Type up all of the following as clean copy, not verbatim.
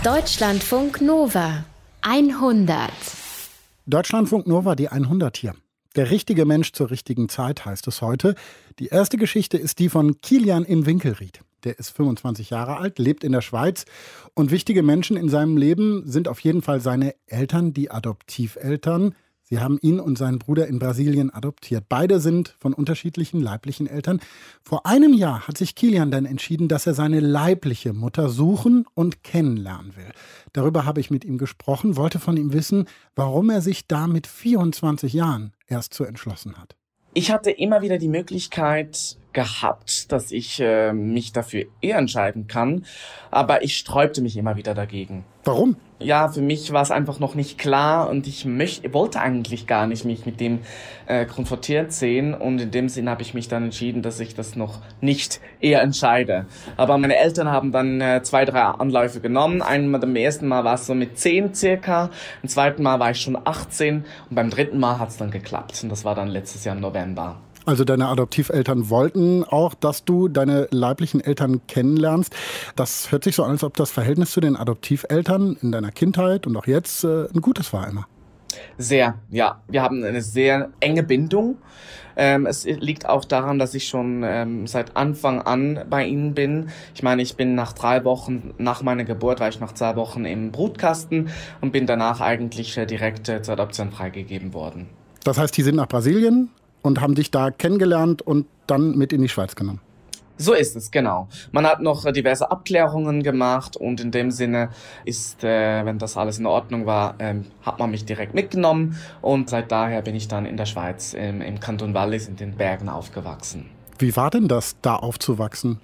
Deutschlandfunk Nova 100. Deutschlandfunk Nova, die 100 hier. Der richtige Mensch zur richtigen Zeit heißt es heute. Die erste Geschichte ist die von Kilian in Winkelried. Der ist 25 Jahre alt, lebt in der Schweiz. Und wichtige Menschen in seinem Leben sind auf jeden Fall seine Eltern, die Adoptiveltern. Sie haben ihn und seinen Bruder in Brasilien adoptiert. Beide sind von unterschiedlichen leiblichen Eltern. Vor einem Jahr hat sich Kilian dann entschieden, dass er seine leibliche Mutter suchen und kennenlernen will. Darüber habe ich mit ihm gesprochen, wollte von ihm wissen, warum er sich da mit 24 Jahren erst so entschlossen hat. Ich hatte immer wieder die Möglichkeit gehabt, dass ich mich dafür eher entscheiden kann, aber ich sträubte mich immer wieder dagegen. Warum? Ja, für mich war es einfach noch nicht klar und ich wollte eigentlich gar nicht mich mit dem konfrontiert sehen und in dem Sinn habe ich mich dann entschieden, dass ich das noch nicht eher entscheide. Aber meine Eltern haben dann 2-3 Anläufe genommen. Beim ersten Mal war es so mit 10 circa, beim zweiten Mal war ich schon 18 und beim dritten Mal hat es dann geklappt und das war dann letztes Jahr im November. Also deine Adoptiveltern wollten auch, dass du deine leiblichen Eltern kennenlernst. Das hört sich so an, als ob das Verhältnis zu den Adoptiveltern in deiner Kindheit und auch jetzt ein gutes war immer. Sehr, ja. Wir haben eine sehr enge Bindung. Es liegt auch daran, dass ich schon seit Anfang an bei ihnen bin. Ich meine, ich bin nach 3 Wochen nach meiner Geburt, war ich noch 2 Wochen im Brutkasten und bin danach eigentlich direkt zur Adoption freigegeben worden. Das heißt, die sind nach Brasilien und haben dich da kennengelernt und dann mit in die Schweiz genommen. So ist es, genau. Man hat noch diverse Abklärungen gemacht und in dem Sinne ist, wenn das alles in Ordnung war, hat man mich direkt mitgenommen und seit daher bin ich dann in der Schweiz, im Kanton Wallis in den Bergen aufgewachsen. Wie war denn das, da aufzuwachsen?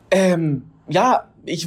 Ja, ich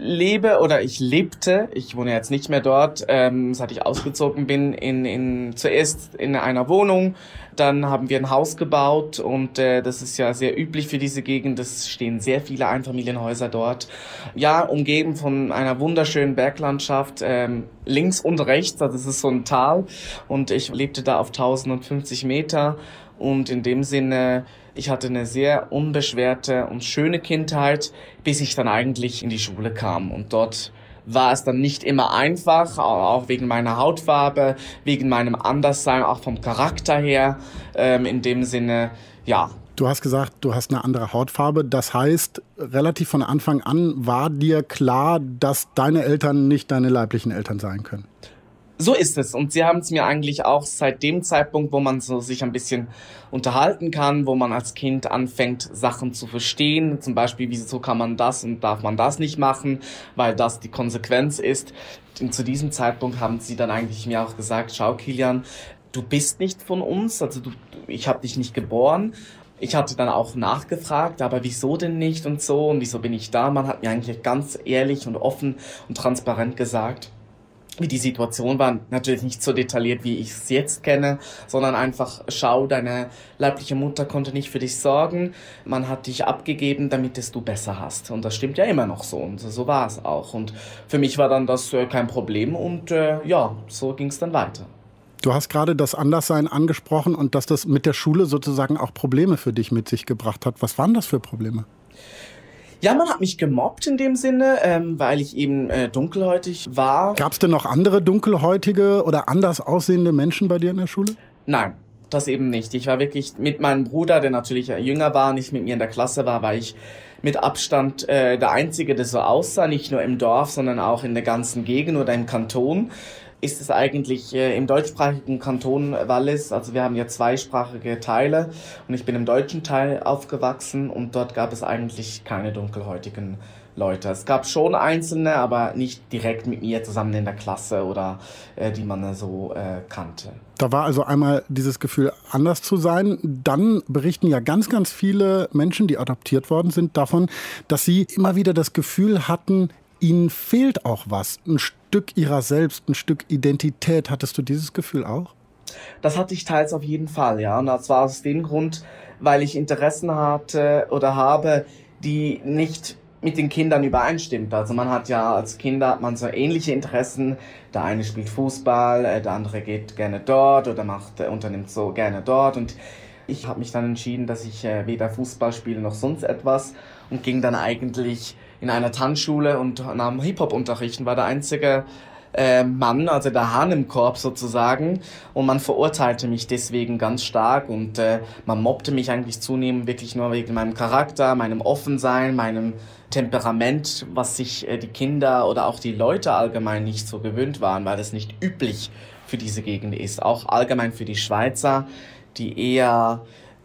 lebte, ich wohne jetzt nicht mehr dort, seit ich ausgezogen bin, zuerst in einer Wohnung, dann haben wir ein Haus gebaut und das ist ja sehr üblich für diese Gegend, es stehen sehr viele Einfamilienhäuser dort. Ja, umgeben von einer wunderschönen Berglandschaft, links und rechts, also es ist so ein Tal und ich lebte da auf 1050 Meter und in dem Sinne, ich hatte eine sehr unbeschwerte und schöne Kindheit, bis ich dann eigentlich in die Schule kam. Und dort war es dann nicht immer einfach, auch wegen meiner Hautfarbe, wegen meinem Anderssein, auch vom Charakter her. In dem Sinne, ja. Du hast gesagt, du hast eine andere Hautfarbe. Das heißt, relativ von Anfang an war dir klar, dass deine Eltern nicht deine leiblichen Eltern sein können. So ist es. Und sie haben es mir eigentlich auch seit dem Zeitpunkt, wo man so sich ein bisschen unterhalten kann, wo man als Kind anfängt, Sachen zu verstehen. Zum Beispiel, wieso kann man das und darf man das nicht machen, weil das die Konsequenz ist. Und zu diesem Zeitpunkt haben sie dann eigentlich mir auch gesagt, schau Kilian, du bist nicht von uns, also ich habe dich nicht geboren. Ich hatte dann auch nachgefragt, aber wieso denn nicht und so und wieso bin ich da? Man hat mir eigentlich ganz ehrlich und offen und transparent gesagt, wie die Situation war, natürlich nicht so detailliert, wie ich es jetzt kenne, sondern einfach, schau, deine leibliche Mutter konnte nicht für dich sorgen, man hat dich abgegeben, damit es du besser hast. Und das stimmt ja immer noch so und so war es auch. Und für mich war dann das kein Problem und ja, so ging es dann weiter. Du hast gerade das Anderssein angesprochen und dass das mit der Schule sozusagen auch Probleme für dich mit sich gebracht hat. Was waren das für Probleme? Ja, man hat mich gemobbt in dem Sinne, weil ich eben dunkelhäutig war. Gab es denn noch andere dunkelhäutige oder anders aussehende Menschen bei dir in der Schule? Nein, das eben nicht. Ich war wirklich mit meinem Bruder, der natürlich jünger war, nicht mit mir in der Klasse war ich mit Abstand der Einzige, der so aussah, nicht nur im Dorf, sondern auch in der ganzen Gegend oder im Kanton. Ist es eigentlich im deutschsprachigen Kanton Wallis, also wir haben ja 2-sprachige Teile und ich bin im deutschen Teil aufgewachsen und dort gab es eigentlich keine dunkelhäutigen Leute. Es gab schon Einzelne, aber nicht direkt mit mir zusammen in der Klasse oder die man so kannte. Da war also einmal dieses Gefühl, anders zu sein. Dann berichten ja ganz, ganz viele Menschen, die adoptiert worden sind, davon, dass sie immer wieder das Gefühl hatten, ihnen fehlt auch was, ein Stück ihrer selbst, ein Stück Identität. Hattest du dieses Gefühl auch? Das hatte ich teils auf jeden Fall, ja. Und das war aus dem Grund, weil ich Interessen hatte oder habe, die nicht mit den Kindern übereinstimmt. Also man hat ja als Kinder hat man so ähnliche Interessen. Der eine spielt Fußball, der andere geht gerne dort oder unternimmt so gerne dort. Und ich habe mich dann entschieden, dass ich weder Fußball spiele noch sonst etwas und ging dann eigentlich in einer Tanzschule und nahm Hip-Hop-Unterricht und war der einzige Mann, also der Hahn im Korb sozusagen, und man verurteilte mich deswegen ganz stark und man mobbte mich eigentlich zunehmend wirklich nur wegen meinem Charakter, meinem Offensein, meinem Temperament, was sich die Kinder oder auch die Leute allgemein nicht so gewöhnt waren, weil das nicht üblich für diese Gegend ist, auch allgemein für die Schweizer, die eher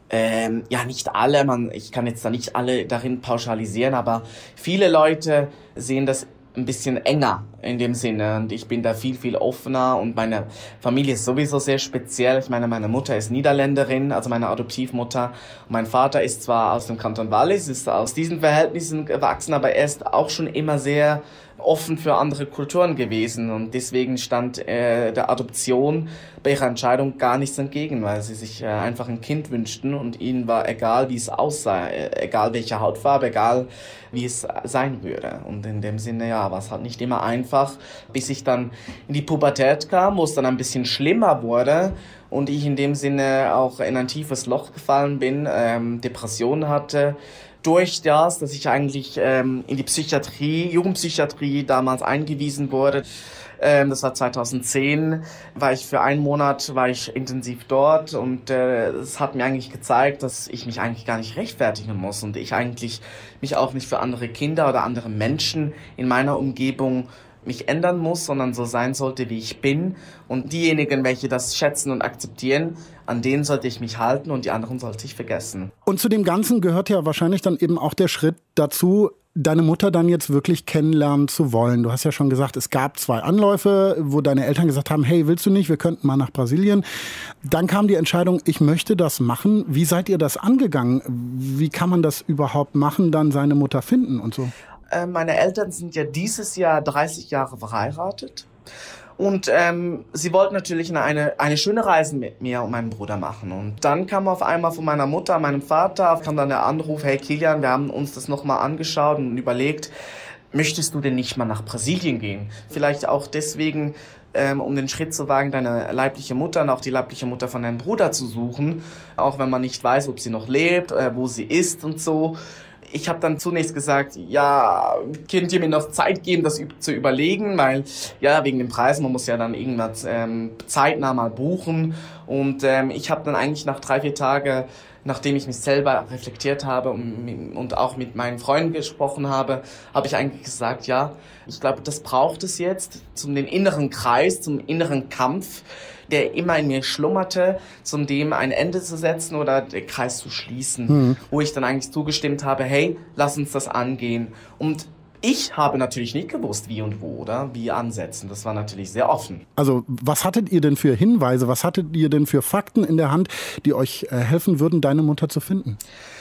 nicht alle, ich kann jetzt da nicht alle darin pauschalisieren, aber viele Leute sehen das ein bisschen enger in dem Sinne und ich bin da viel, viel offener und meine Familie ist sowieso sehr speziell. Ich meine, meine Mutter ist Niederländerin, also meine Adoptivmutter, und mein Vater ist zwar aus dem Kanton Wallis, ist aus diesen Verhältnissen gewachsen, aber er ist auch schon immer sehr offen für andere Kulturen gewesen und deswegen stand der Adoption bei ihrer Entscheidung gar nichts entgegen, weil sie sich einfach ein Kind wünschten und ihnen war egal, wie es aussah, egal welche Hautfarbe, egal wie es sein würde. Und in dem Sinne, ja, war es halt nicht immer einfach, bis ich dann in die Pubertät kam, wo es dann ein bisschen schlimmer wurde und ich in dem Sinne auch in ein tiefes Loch gefallen bin, Depressionen hatte, durch das, dass ich eigentlich in die Psychiatrie, Jugendpsychiatrie damals eingewiesen wurde. Das war 2010, war ich für einen Monat intensiv dort und es hat mir eigentlich gezeigt, dass ich mich eigentlich gar nicht rechtfertigen muss und ich eigentlich mich auch nicht für andere Kinder oder andere Menschen in meiner Umgebung mich ändern muss, sondern so sein sollte, wie ich bin. Und diejenigen, welche das schätzen und akzeptieren, an denen sollte ich mich halten und die anderen sollte ich vergessen. Und zu dem Ganzen gehört ja wahrscheinlich dann eben auch der Schritt dazu, deine Mutter dann jetzt wirklich kennenlernen zu wollen. Du hast ja schon gesagt, es gab 2 Anläufe, wo deine Eltern gesagt haben, hey, willst du nicht, wir könnten mal nach Brasilien. Dann kam die Entscheidung, ich möchte das machen. Wie seid ihr das angegangen? Wie kann man das überhaupt machen, dann seine Mutter finden und so? Meine Eltern sind ja dieses Jahr 30 Jahre verheiratet und sie wollten natürlich eine schöne Reise mit mir und meinem Bruder machen. Und dann kam auf einmal von meiner Mutter, meinem Vater, kam dann der Anruf, hey Kilian, wir haben uns das nochmal angeschaut und überlegt, möchtest du denn nicht mal nach Brasilien gehen? Vielleicht auch deswegen, um den Schritt zu wagen, deine leibliche Mutter und auch die leibliche Mutter von deinem Bruder zu suchen, auch wenn man nicht weiß, ob sie noch lebt, wo sie ist und so. Ich habe dann zunächst gesagt, ja, könnt ihr mir noch Zeit geben, das zu überlegen, weil, ja, wegen den Preisen, man muss ja dann irgendwas zeitnah mal buchen. Und ich habe dann eigentlich nach 3-4 Tagen, nachdem ich mich selber reflektiert habe und auch mit meinen Freunden gesprochen habe, habe ich eigentlich gesagt, ja, ich glaube, das braucht es jetzt, zum den inneren Kreis, zum inneren Kampf, der immer in mir schlummerte, zum dem ein Ende zu setzen oder den Kreis zu schließen, wo ich dann eigentlich zugestimmt habe, hey, lass uns das angehen. Und ich habe natürlich nicht gewusst, wie und wo oder wie ansetzen. Das war natürlich sehr offen. Also was hattet ihr denn für Hinweise, was hattet ihr denn für Fakten in der Hand, die euch helfen würden, deine Mutter zu finden?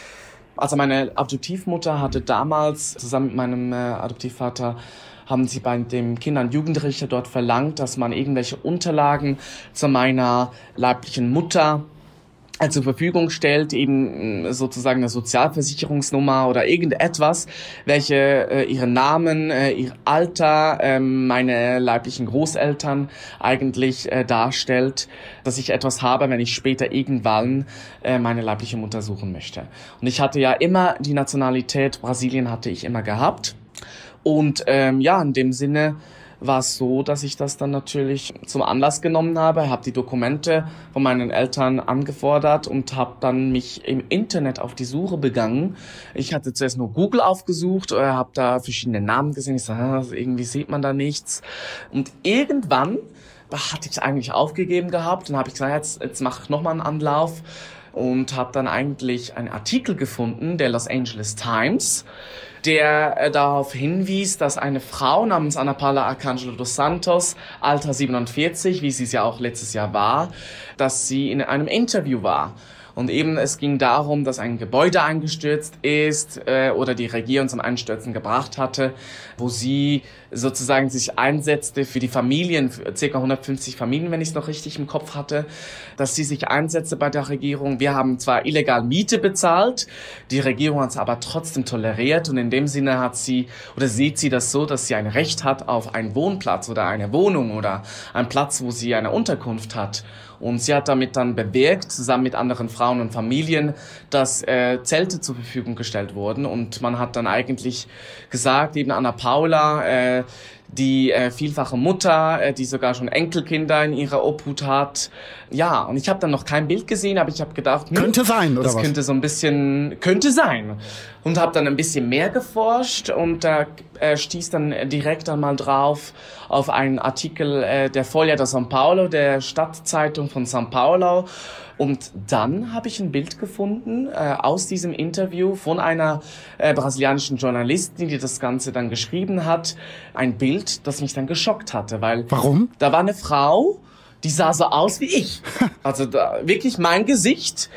Also meine Adoptivmutter hatte damals zusammen mit meinem Adoptivvater haben sie bei dem Kinder- und Jugendrichter dort verlangt, dass man irgendwelche Unterlagen zu meiner leiblichen Mutter zur Verfügung stellt, eben sozusagen eine Sozialversicherungsnummer oder irgendetwas, welche ihren Namen, ihr Alter, meine leiblichen Großeltern eigentlich darstellt, dass ich etwas habe, wenn ich später irgendwann meine leibliche Mutter suchen möchte. Und ich hatte ja immer die Nationalität Brasilien hatte ich immer gehabt. Und in dem Sinne war es so, dass ich das dann natürlich zum Anlass genommen habe, habe die Dokumente von meinen Eltern angefordert und habe dann mich im Internet auf die Suche begangen. Ich hatte zuerst nur Google aufgesucht, habe da verschiedene Namen gesehen. Ich sage, irgendwie sieht man da nichts. Und irgendwann hatte ich eigentlich aufgegeben gehabt und habe ich gesagt, jetzt mache ich nochmal einen Anlauf. Und habe dann eigentlich einen Artikel gefunden, der Los Angeles Times, der darauf hinwies, dass eine Frau namens Ana Paula Arcangelo dos Santos, Alter 47, wie sie es ja auch letztes Jahr war, dass sie in einem Interview war. Und eben es ging darum, dass ein Gebäude eingestürzt ist oder die Regierung zum Einstürzen gebracht hatte, wo sie sozusagen sich einsetzte für die Familien, für ca. 150 Familien, wenn ich es noch richtig im Kopf hatte, dass sie sich einsetzte bei der Regierung. Wir haben zwar illegal Miete bezahlt, die Regierung hat es aber trotzdem toleriert und in dem Sinne hat sie oder sieht sie das so, dass sie ein Recht hat auf einen Wohnplatz oder eine Wohnung oder einen Platz, wo sie eine Unterkunft hat. Und sie hat damit dann bewirkt, zusammen mit anderen Frauen und Familien, dass Zelte zur Verfügung gestellt wurden. Und man hat dann eigentlich gesagt, eben Anna Paula, die vielfache Mutter, die sogar schon Enkelkinder in ihrer Obhut hat. Ja, und ich habe dann noch kein Bild gesehen, aber ich habe gedacht, könnte sein, oder das was? Könnte so ein bisschen, könnte sein. Und habe dann ein bisschen mehr geforscht und da stieß dann direkt einmal drauf auf einen Artikel der Folha de São Paulo, der Stadtzeitung von São Paulo. Und dann habe ich ein Bild gefunden aus diesem Interview von einer brasilianischen Journalistin, die das Ganze dann geschrieben hat. Ein Bild, das mich dann geschockt hatte, weil Warum? Da war eine Frau, die sah so aus wie ich. Also wirklich mein Gesicht,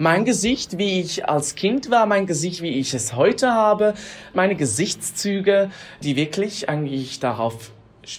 wie ich als Kind war, mein Gesicht, wie ich es heute habe, meine Gesichtszüge, die wirklich eigentlich darauf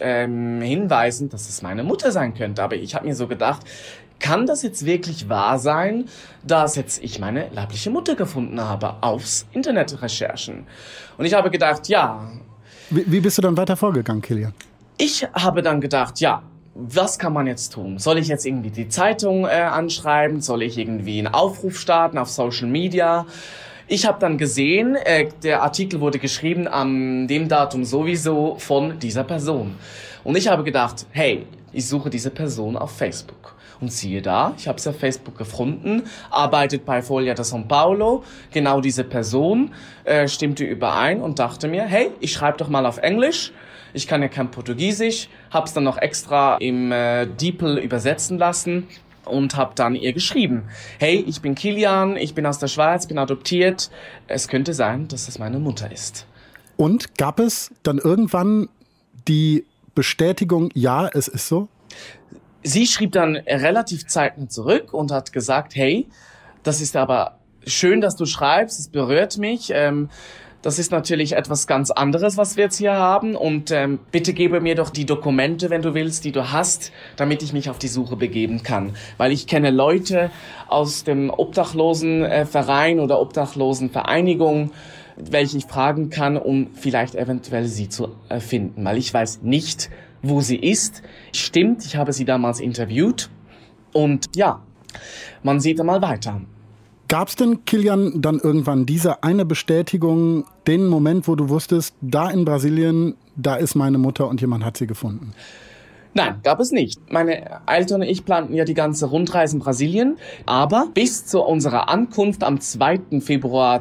hinweisen, dass es meine Mutter sein könnte. Aber ich habe mir so gedacht, kann das jetzt wirklich wahr sein, dass jetzt ich meine leibliche Mutter gefunden habe aufs Internetrecherchen? Und ich habe gedacht, ja. Wie bist du dann weiter vorgegangen, Kilian? Ich habe dann gedacht, ja, was kann man jetzt tun? Soll ich jetzt irgendwie die Zeitung anschreiben? Soll ich irgendwie einen Aufruf starten auf Social Media? Ich habe dann gesehen, der Artikel wurde geschrieben an dem Datum sowieso von dieser Person. Und ich habe gedacht, hey, ich suche diese Person auf Facebook. Und siehe da, ich habe sie auf Facebook gefunden, arbeitet bei Folha de São Paulo, genau diese Person stimmte überein und dachte mir, hey, ich schreibe doch mal auf Englisch, ich kann ja kein Portugiesisch, hab's dann noch extra im DeepL übersetzen lassen und habe dann ihr geschrieben, hey, ich bin Kilian, ich bin aus der Schweiz, bin adoptiert, es könnte sein, dass es meine Mutter ist. Und gab es dann irgendwann die Bestätigung, ja, es ist so? Sie schrieb dann relativ zeitnah zurück und hat gesagt, hey, das ist aber schön, dass du schreibst, es berührt mich. Das ist natürlich etwas ganz anderes, was wir jetzt hier haben. Und bitte gebe mir doch die Dokumente, wenn du willst, die du hast, damit ich mich auf die Suche begeben kann. Weil ich kenne Leute aus dem Obdachlosenverein oder Obdachlosenvereinigung, welche ich fragen kann, um vielleicht eventuell sie zu finden. Weil ich weiß nicht, wo sie ist. Stimmt, ich habe sie damals interviewt. Und ja, man sieht einmal weiter. Gab es denn, Kilian, dann irgendwann diese eine Bestätigung, den Moment, wo du wusstest, da in Brasilien, da ist meine Mutter und jemand hat sie gefunden? Nein, gab es nicht. Meine Eltern und ich planten ja die ganze Rundreise in Brasilien. Aber bis zu unserer Ankunft am 2. Februar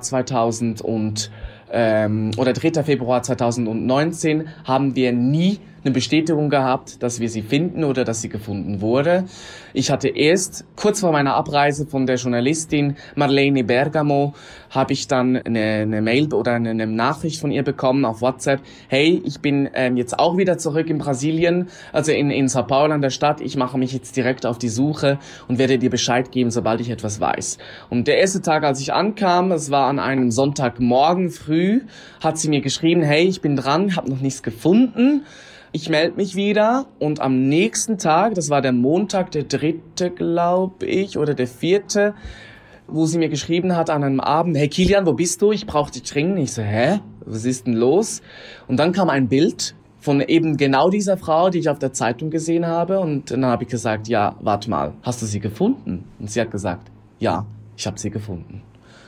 3. Februar 2019 haben wir nie eine Bestätigung gehabt, dass wir sie finden oder dass sie gefunden wurde. Ich hatte erst kurz vor meiner Abreise von der Journalistin Marlene Bergamo, habe ich dann eine Mail oder eine Nachricht von ihr bekommen auf WhatsApp. Hey, ich bin jetzt auch wieder zurück in Brasilien, also in São Paulo an der Stadt. Ich mache mich jetzt direkt auf die Suche und werde dir Bescheid geben, sobald ich etwas weiß. Und der erste Tag, als ich ankam, es war an einem Sonntagmorgen früh, hat sie mir geschrieben, hey, ich bin dran, habe noch nichts gefunden. Ich melde mich wieder und am nächsten Tag, das war der Montag, der 3., glaube ich, oder der 4., wo sie mir geschrieben hat an einem Abend, hey Kilian, wo bist du? Ich brauche dich dringend. Ich so, hä? Was ist denn los? Und dann kam ein Bild von eben genau dieser Frau, die ich auf der Zeitung gesehen habe. Und dann habe ich gesagt, ja, warte mal, hast du sie gefunden? Und sie hat gesagt, ja, ich habe sie gefunden.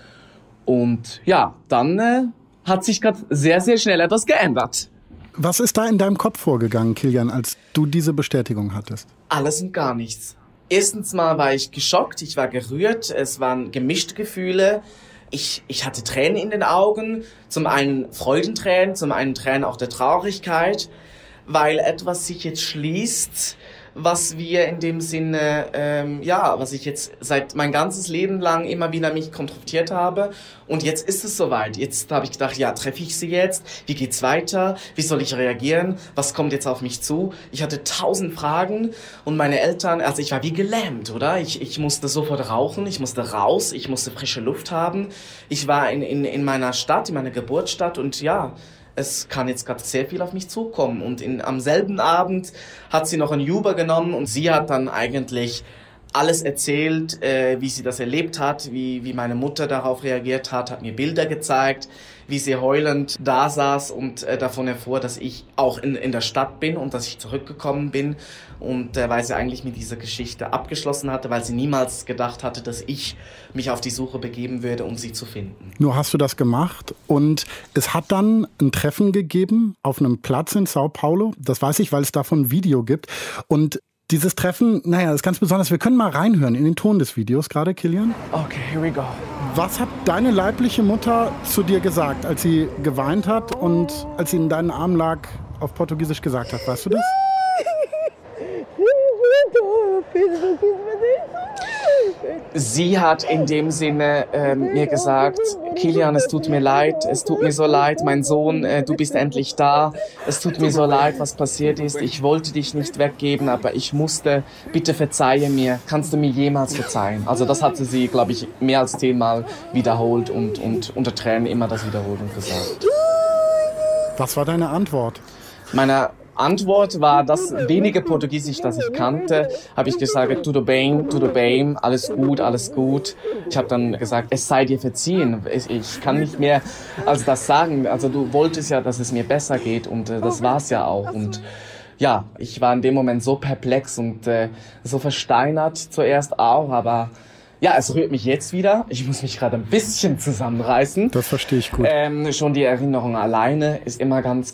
Und ja, dann hat sich gerade sehr, sehr schnell etwas geändert. Was ist da in deinem Kopf vorgegangen, Kilian, als du diese Bestätigung hattest? Alles und gar nichts. Erstens mal war ich geschockt, ich war gerührt, es waren gemischte Gefühle. Ich hatte Tränen in den Augen, zum einen Freudentränen, zum einen Tränen auch der Traurigkeit, weil etwas sich jetzt schließt, was wir in dem Sinne, was ich jetzt seit mein ganzes Leben lang immer wieder mich konfrontiert habe. Und jetzt ist es soweit. Jetzt habe ich gedacht, ja, treffe ich sie jetzt? Wie geht's weiter? Wie soll ich reagieren? Was kommt jetzt auf mich zu? Ich hatte 1000 Fragen und meine Eltern, also ich war wie gelähmt, oder? Ich musste sofort rauchen, ich musste raus, ich musste frische Luft haben. Ich war in meiner Stadt, in meiner Geburtsstadt und ja, es kann jetzt gerade sehr viel auf mich zukommen. Und am selben Abend hat sie noch ein Uber genommen und sie hat dann eigentlich alles erzählt, wie sie das erlebt hat, wie meine Mutter darauf reagiert hat mir Bilder gezeigt, wie sie heulend da saß und davon erfuhr, dass ich auch in der Stadt bin und dass ich zurückgekommen bin. Und weil sie eigentlich mit dieser Geschichte abgeschlossen hatte, weil sie niemals gedacht hatte, dass ich mich auf die Suche begeben würde, um sie zu finden. Nur hast du das gemacht und es hat dann ein Treffen gegeben auf einem Platz in Sao Paulo. Das weiß ich, weil es davon ein Video gibt. Und dieses Treffen, naja, ist ganz besonders. Wir können mal reinhören in den Ton des Videos gerade, Kilian. Okay, here we go. Was hat deine leibliche Mutter zu dir gesagt, als sie geweint hat und als sie in deinen Armen lag, auf Portugiesisch gesagt hat? Weißt du das? Sie hat in dem Sinne mir gesagt, Kilian, es tut mir so leid, mein Sohn, du bist endlich da, es tut mir so leid, was passiert ist, ich wollte dich nicht weggeben, aber ich musste, bitte verzeihe mir, kannst du mir jemals verzeihen? Also das hatte sie, glaube ich, mehr als 10-mal wiederholt und unter Tränen immer das wiederholt und gesagt. Was war deine Antwort? Meine Antwort war das wenige Portugiesisch, das ich kannte, habe ich gesagt, tudo bem, alles gut, alles gut. Ich habe dann gesagt, es sei dir verziehen. Ich kann nicht mehr als das sagen. Also du wolltest ja, dass es mir besser geht und das war's ja auch. Und ja, ich war in dem Moment so perplex und so versteinert zuerst auch, aber ja, es rührt mich jetzt wieder. Ich muss mich gerade ein bisschen zusammenreißen. Das verstehe ich gut. Schon die Erinnerung alleine ist immer ganz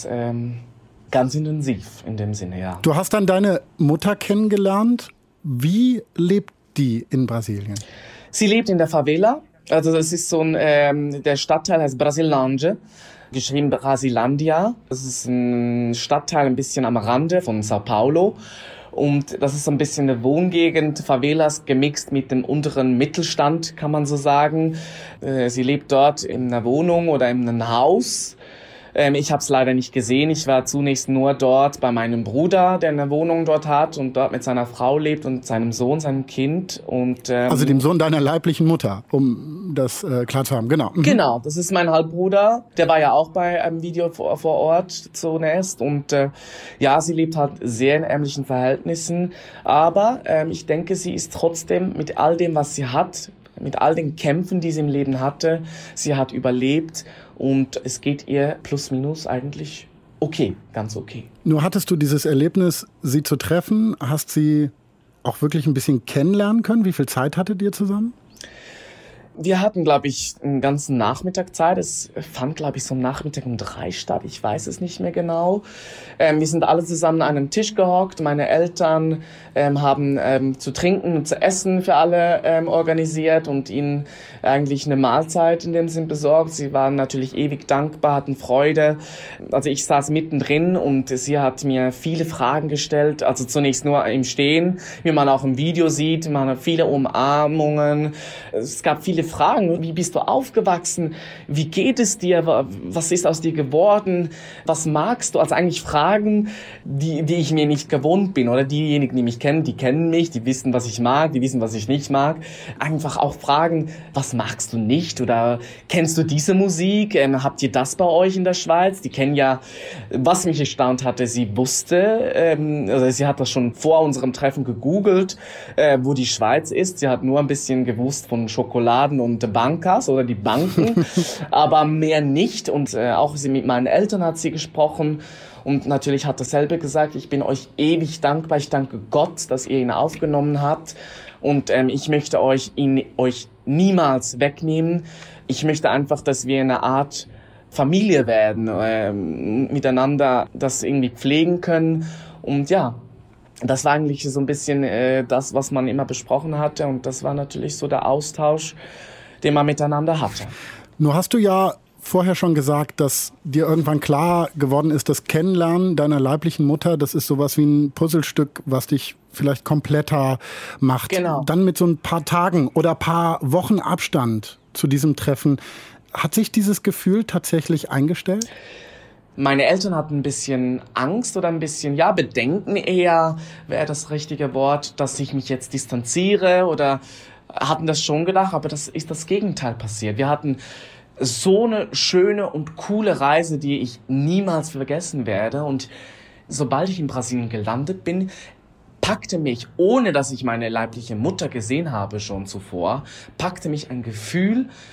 intensiv in dem Sinne, ja. Du hast dann deine Mutter kennengelernt. Wie lebt die in Brasilien? Sie lebt in der Favela. Also das ist so der Stadtteil heißt Brasilândia, geschrieben Brasilandia. Das ist ein Stadtteil ein bisschen am Rande von Sao Paulo. Und das ist so ein bisschen eine Wohngegend, Favelas gemixt mit dem unteren Mittelstand, kann man so sagen. Sie lebt dort in einer Wohnung oder in einem Haus. Ich habe es leider nicht gesehen. Ich war zunächst nur dort bei meinem Bruder, der eine Wohnung dort hat und dort mit seiner Frau lebt und seinem Sohn, seinem Kind. Und also dem Sohn deiner leiblichen Mutter, um das klar zu haben. Genau. Genau, das ist mein Halbbruder. Der war ja auch bei einem Video vor Ort zunächst. Und ja, sie lebt halt sehr in ärmlichen Verhältnissen. Aber ich denke, sie ist trotzdem mit all dem, was sie hat, mit all den Kämpfen, die sie im Leben hatte, sie hat überlebt. Und es geht ihr plus minus eigentlich okay, ganz okay. Nur hattest du dieses Erlebnis, sie zu treffen, hast sie auch wirklich ein bisschen kennenlernen können? Wie viel Zeit hattet ihr zusammen? Wir hatten, glaube ich, einen ganzen Nachmittag Zeit. Es fand, glaube ich, so am Nachmittag um 3 statt. Ich weiß es nicht mehr genau. Wir sind alle zusammen an einem Tisch gehockt. Meine Eltern haben zu trinken und zu essen für alle organisiert und ihnen eigentlich eine Mahlzeit in dem Sinn besorgt. Sie waren natürlich ewig dankbar, hatten Freude. Also ich saß mittendrin und sie hat mir viele Fragen gestellt. Also zunächst nur im Stehen, wie man auch im Video sieht. Man hat viele Umarmungen. Es gab viele Fragen. Wie bist du aufgewachsen? Wie geht es dir? Was ist aus dir geworden? Was magst du? Also eigentlich Fragen, die ich mir nicht gewohnt bin. Oder diejenigen, die mich kennen, die kennen mich, die wissen, was ich mag, die wissen, was ich nicht mag. Einfach auch Fragen, was magst du nicht? Oder kennst du diese Musik? Habt ihr das bei euch in der Schweiz? Die kennen ja, was mich erstaunt hatte, sie wusste, also sie hat das schon vor unserem Treffen gegoogelt, wo die Schweiz ist. Sie hat nur ein bisschen gewusst von Schokoladen und Bancas oder die Banken, aber mehr nicht. Und auch mit meinen Eltern hat sie gesprochen und natürlich hat dasselbe gesagt, ich bin euch ewig dankbar, ich danke Gott, dass ihr ihn aufgenommen habt und ich möchte euch niemals wegnehmen. Ich möchte einfach, dass wir eine Art Familie werden, miteinander das irgendwie pflegen können und ja, das war eigentlich so ein bisschen das, was man immer besprochen hatte und das war natürlich so der Austausch, den man miteinander hatte. Nur hast du ja vorher schon gesagt, dass dir irgendwann klar geworden ist, das Kennenlernen deiner leiblichen Mutter, das ist sowas wie ein Puzzlestück, was dich vielleicht kompletter macht. Genau. Dann mit so ein paar Tagen oder paar Wochen Abstand zu diesem Treffen, hat sich dieses Gefühl tatsächlich eingestellt? Meine Eltern hatten ein bisschen Angst oder ein bisschen, ja, Bedenken eher, wäre das richtige Wort, dass ich mich jetzt distanziere oder hatten das schon gedacht, aber das ist das Gegenteil passiert. Wir hatten so eine schöne und coole Reise, die ich niemals vergessen werde. Und sobald ich in Brasilien gelandet bin, packte mich, ohne dass ich meine leibliche Mutter gesehen habe schon zuvor, packte mich ein Gefühl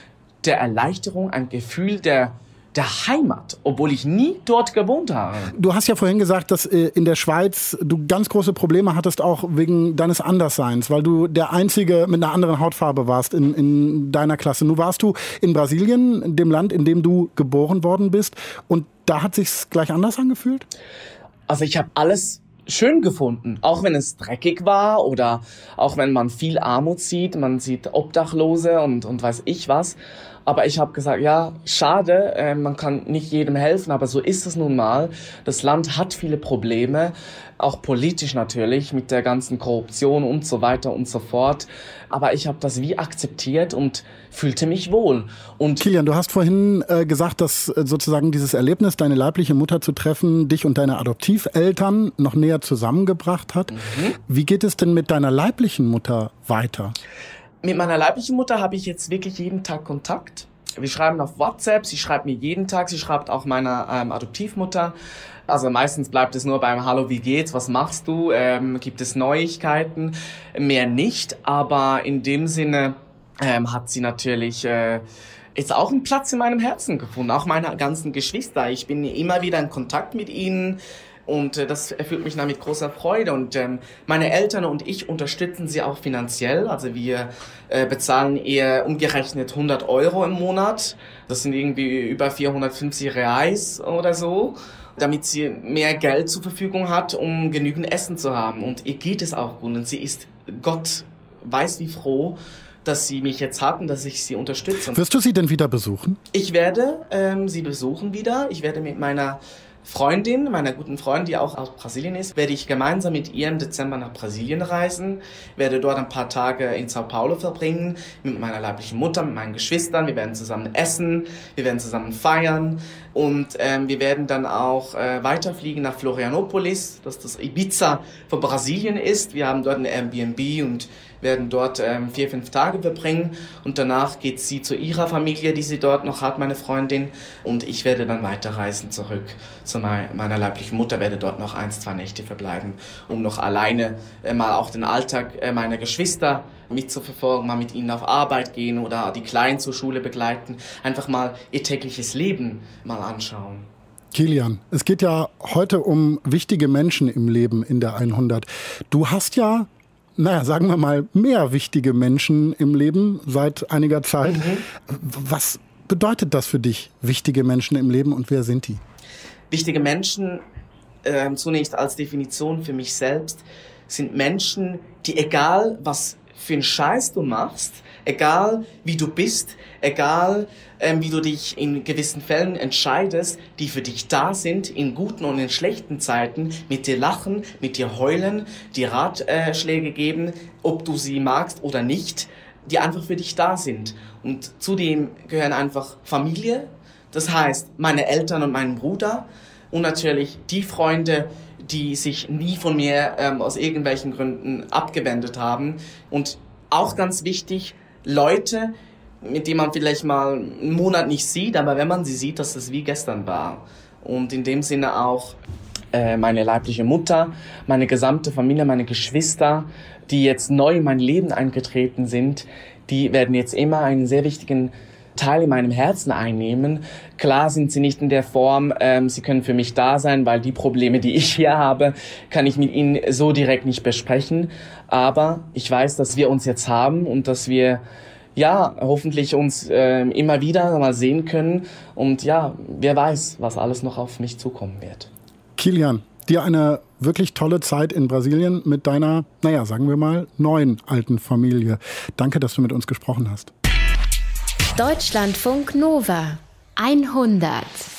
der Erleichterung, ein Gefühl der Heimat, obwohl ich nie dort gewohnt habe. Du hast ja vorhin gesagt, dass in der Schweiz du ganz große Probleme hattest, auch wegen deines Andersseins, weil du der Einzige mit einer anderen Hautfarbe warst in deiner Klasse. Nun warst du in Brasilien, dem Land, in dem du geboren worden bist, und da hat sich's gleich anders angefühlt? Also ich habe alles schön gefunden, auch wenn es dreckig war oder auch wenn man viel Armut sieht, man sieht Obdachlose und weiß ich was. Aber ich habe gesagt, ja, schade, man kann nicht jedem helfen, aber so ist es nun mal. Das Land hat viele Probleme, auch politisch natürlich, mit der ganzen Korruption und so weiter und so fort. Aber ich habe das wie akzeptiert und fühlte mich wohl. Und Kilian, du hast vorhin gesagt, dass sozusagen dieses Erlebnis, deine leibliche Mutter zu treffen, dich und deine Adoptiveltern noch näher zusammengebracht hat. Wie geht es denn mit deiner leiblichen Mutter weiter? Mit meiner leiblichen Mutter habe ich jetzt wirklich jeden Tag Kontakt. Wir schreiben auf WhatsApp, sie schreibt mir jeden Tag, sie schreibt auch meiner Adoptivmutter. Also meistens bleibt es nur beim Hallo, wie geht's, was machst du, gibt es Neuigkeiten, mehr nicht. Aber in dem Sinne hat sie natürlich jetzt auch einen Platz in meinem Herzen gefunden, auch meine ganzen Geschwister. Ich bin immer wieder in Kontakt mit ihnen. Und das erfüllt mich mit großer Freude. Und meine Eltern und ich unterstützen sie auch finanziell. Also wir bezahlen ihr umgerechnet 100 € im Monat. Das sind irgendwie über 450 Reais oder so, damit sie mehr Geld zur Verfügung hat, um genügend Essen zu haben. Und ihr geht es auch gut. Und sie ist, Gott weiß wie froh, dass sie mich jetzt hat und dass ich sie unterstütze. Wirst du sie denn wieder besuchen? Ich werde sie besuchen wieder. Ich werde mit meiner Freundin, meiner guten Freundin, die auch aus Brasilien ist, werde ich gemeinsam mit ihr im Dezember nach Brasilien reisen, werde dort ein paar Tage in Sao Paulo verbringen, mit meiner leiblichen Mutter, mit meinen Geschwistern. Wir werden zusammen essen, wir werden zusammen feiern und wir werden dann auch weiterfliegen nach Florianópolis, das das Ibiza von Brasilien ist. Wir haben dort ein Airbnb und werden dort 4-5 Tage verbringen und danach geht sie zu ihrer Familie, die sie dort noch hat, meine Freundin, und ich werde dann weiterreisen zurück zu meiner leiblichen Mutter, werde dort noch 1-2 Nächte verbleiben, um noch alleine mal auch den Alltag meiner Geschwister mitzuverfolgen, mal mit ihnen auf Arbeit gehen oder die Kleinen zur Schule begleiten, einfach mal ihr tägliches Leben mal anschauen. Kilian, es geht ja heute um wichtige Menschen im Leben in der 100. Du hast ja, sagen wir mal, mehr wichtige Menschen im Leben seit einiger Zeit. Was bedeutet das für dich, wichtige Menschen im Leben, und wer sind die? Wichtige Menschen, zunächst als Definition für mich selbst, sind Menschen, die, egal was für einen Scheiß du machst, egal wie du bist, egal wie du dich in gewissen Fällen entscheidest, die für dich da sind, in guten und in schlechten Zeiten, mit dir lachen, mit dir heulen, dir Ratschläge geben, ob du sie magst oder nicht, die einfach für dich da sind. Und zudem gehören einfach Familie, das heißt meine Eltern und mein Bruder und natürlich die Freunde, die sich nie von mir aus irgendwelchen Gründen abgewendet haben. Und auch ganz wichtig, Leute, mit denen man vielleicht mal einen Monat nicht sieht, aber wenn man sie sieht, dass es wie gestern war. Und in dem Sinne auch meine leibliche Mutter, meine gesamte Familie, meine Geschwister, die jetzt neu in mein Leben eingetreten sind, die werden jetzt immer einen sehr wichtigen Teil in meinem Herzen einnehmen. Klar sind sie nicht in der Form, sie können für mich da sein, weil die Probleme, die ich hier habe, kann ich mit ihnen so direkt nicht besprechen. Aber ich weiß, dass wir uns jetzt haben und dass wir hoffentlich uns immer wieder mal sehen können. Und wer weiß, was alles noch auf mich zukommen wird. Kilian, dir eine wirklich tolle Zeit in Brasilien mit deiner, sagen wir mal, neuen alten Familie. Danke, dass du mit uns gesprochen hast. Deutschlandfunk Nova 100.